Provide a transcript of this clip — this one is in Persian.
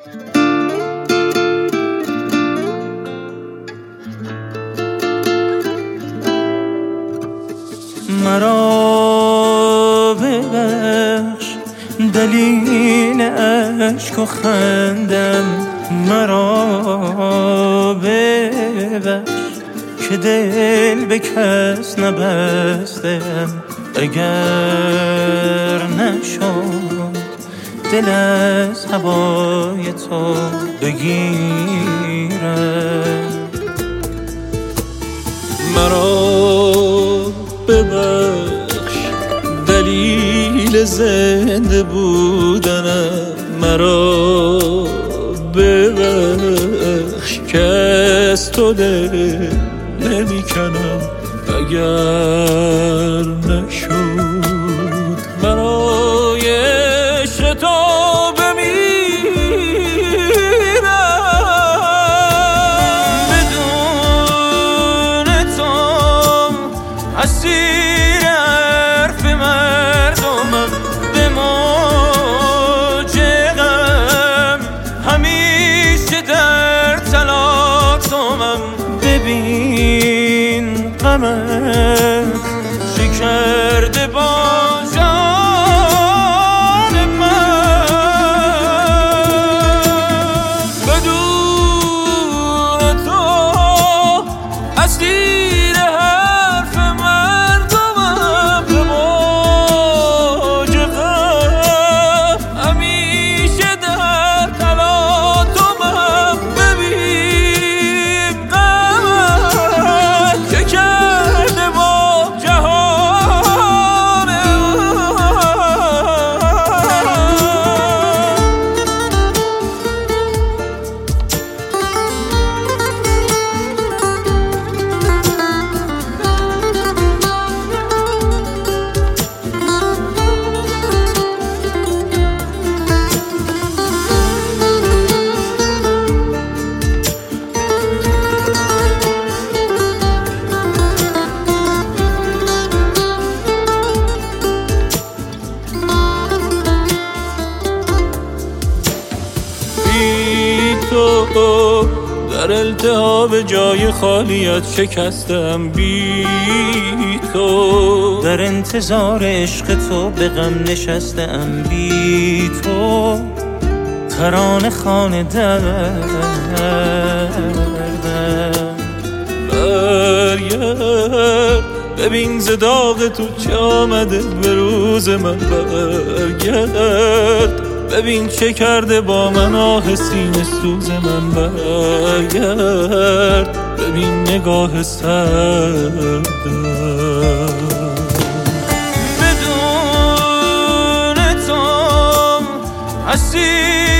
مرا ببخش دلیل عشق و خندم، مرا ببخش که دل به کس نبستم. اگر نشد دل از هوای تو بگیرم، مرا ببخش دلیل زنده بودنم، مرا ببخش که از تو دل نمیکنم. اگر نشد برای عشق تو بمیرم، بدون تو اسیر حرف مردمم، به موج غم همیشه در تلاطمم. ببین غمت چه کرده با جان من، بدون تو اسیر حرف مردمم، به موج غم همیشه در تلاطمم. ببین غمت چه کرده با جهان تو در التهاب جای خالیت شکستم، بی تو در انتظار عشق تو به غم نشستم، بی تو ترانه خانه دردم. برگرد ببین ز داغ تو چه آمده به روز من، برگرد ببین چه کرده با من آه سینه سوز من، برگرد ببین نگاه سردم. بدون تو اسیر